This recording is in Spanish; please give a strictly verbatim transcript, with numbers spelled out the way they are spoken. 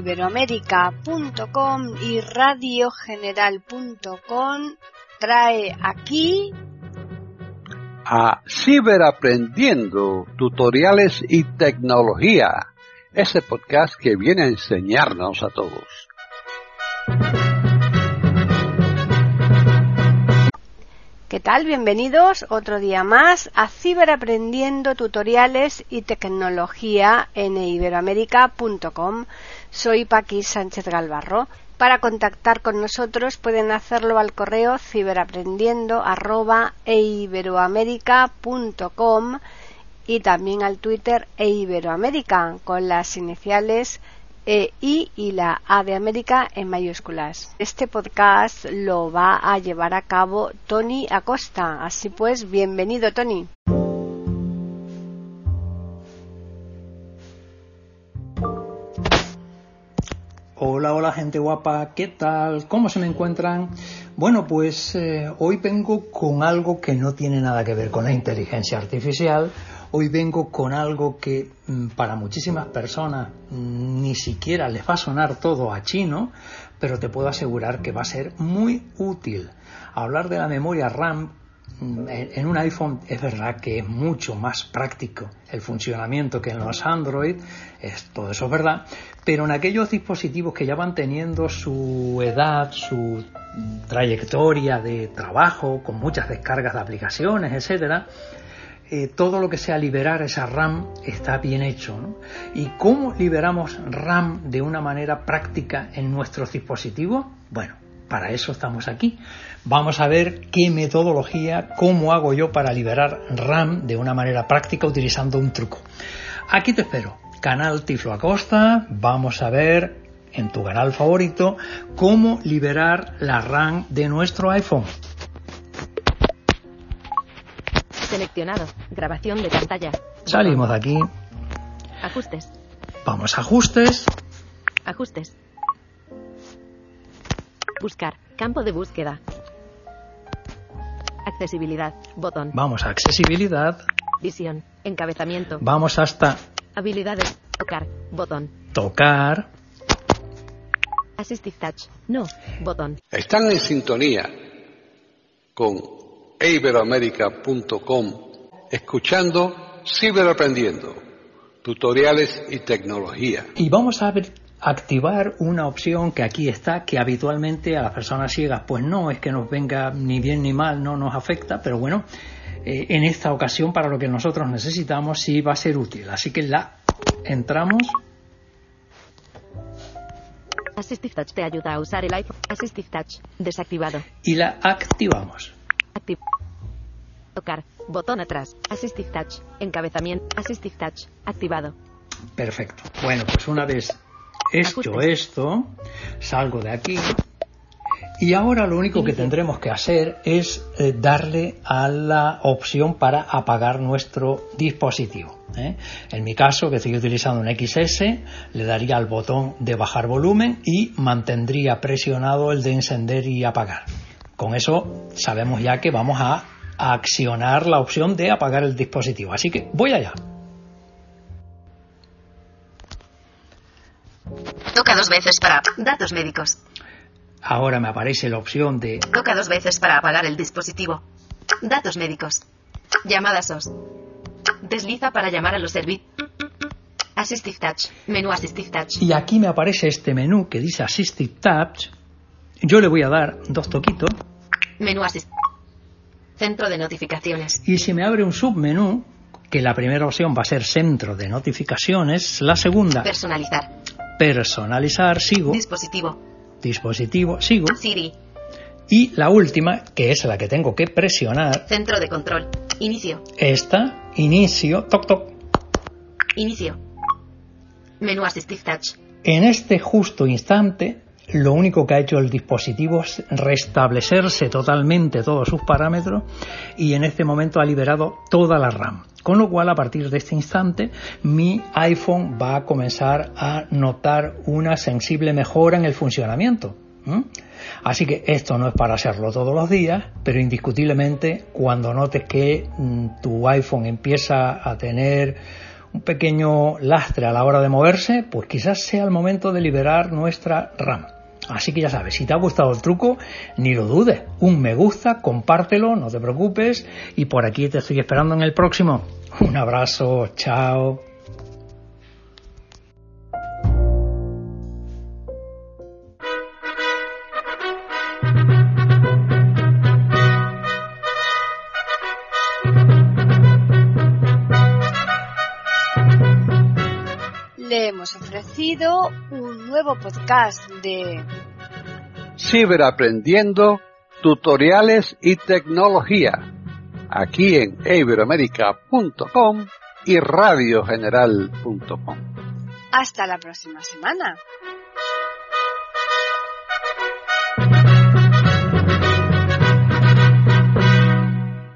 iberoamérica punto com y radio general punto com trae aquí a Ciberaprendiendo, tutoriales y tecnología, ese podcast que viene a enseñarnos a todos. ¿Qué tal? Bienvenidos otro día más a Ciberaprendiendo, tutoriales y tecnología en iberoamérica punto com. Soy Paqui Sánchez Galvarro. Para contactar con nosotros pueden hacerlo al correo ciberaprendiendo arroba iberoamérica punto com y también al Twitter eiberoamérica con las iniciales E I y la A de América en mayúsculas. Este podcast lo va a llevar a cabo Tony Acosta. Así pues, bienvenido, Tony. Hola, hola gente guapa, ¿qué tal? ¿Cómo se me encuentran? Bueno, pues eh, hoy vengo con algo que no tiene nada que ver con la inteligencia artificial. Hoy vengo con algo que mm, para muchísimas personas mm, ni siquiera les va a sonar todo a chino, pero te puedo asegurar que va a ser muy útil. Hablar de la memoria RAM mm, en, en un iPhone es verdad que es mucho más práctico el funcionamiento que en los Android, es, todo eso es verdad, pero en aquellos dispositivos que ya van teniendo su edad, su trayectoria de trabajo, con muchas descargas de aplicaciones, etcétera, Eh, todo lo que sea liberar esa RAM está bien hecho, ¿no? ¿Y cómo liberamos RAM de una manera práctica en nuestros dispositivos? Bueno, para eso estamos aquí. Vamos a ver qué metodología, cómo hago yo para liberar RAM de una manera práctica utilizando un truco. Aquí te espero, canal Tiflo Acosta. Vamos a ver en tu canal favorito cómo liberar la RAM de nuestro iPhone. Seleccionado. Grabación de pantalla. Salimos de aquí. Ajustes. Vamos a ajustes. Ajustes. Buscar. Campo de búsqueda. Accesibilidad. Botón. Vamos a accesibilidad. Visión. Encabezamiento. Vamos hasta Habilidades. Tocar. Botón. tocar. Assistive Touch. No. Botón. Están en sintonía con iberoamérica punto com, escuchando Ciberaprendiendo, tutoriales y tecnología. Y vamos a ver, activar una opción que aquí está, que habitualmente a las personas ciegas pues no es que nos venga ni bien ni mal, no nos afecta, pero bueno, eh, en esta ocasión para lo que nosotros necesitamos sí va a ser útil. Así que la entramos. Assistive Touch te ayuda a usar el iPhone. Assistive Touch desactivado. Y la activamos. Activ Tocar. Botón atrás. Assistive Touch. Encabezamiento. Assistive Touch. Activado. Perfecto. Bueno, pues una vez hecho Ajustes. esto, salgo de aquí. Y ahora lo único que Inicio. tendremos que hacer es eh, darle a la opción para apagar nuestro dispositivo, ¿eh? En mi caso, que estoy utilizando un X S, le daría al botón de bajar volumen y mantendría presionado el de encender y apagar. Con eso sabemos ya que vamos a accionar la opción de apagar el dispositivo. Así que voy allá. Toca dos veces para datos médicos. Ahora me aparece la opción de Toca dos veces para apagar el dispositivo. Datos médicos. Llamadas O S. Desliza para llamar a los servicios. Assistive Touch. Menú Assistive Touch. y aquí me aparece este menú que dice Assistive Touch. Yo le voy a dar dos toquitos Menú Assist. Centro de notificaciones. y se me abre un submenú que la primera opción va a ser centro de notificaciones, la segunda Personalizar. personalizar, sigo, Dispositivo. dispositivo, sigo, Siri. y la última, que es la que tengo que presionar, Centro de control. Inicio. esta, inicio, toc toc. Inicio. Menú Assistive Touch. En este justo instante, lo único que ha hecho el dispositivo es restablecerse totalmente todos sus parámetros y en este momento ha liberado toda la RAM. Con lo cual, a partir de este instante, mi iPhone va a comenzar a notar una sensible mejora en el funcionamiento. ¿Mm? Así que esto no es para hacerlo todos los días, pero indiscutiblemente cuando notes que mm, tu iPhone empieza a tener un pequeño lastre a la hora de moverse, pues quizás sea el momento de liberar nuestra RAM. Así que ya sabes, si te ha gustado el truco, ni lo dudes, un me gusta, compártelo, no te preocupes, y por aquí te estoy esperando en el próximo. Un abrazo, chao. Le hemos ofrecido un nuevo podcast de Ciberaprendiendo, tutoriales y tecnología, aquí en iberoamerica punto com y radio general punto com. Hasta la próxima semana.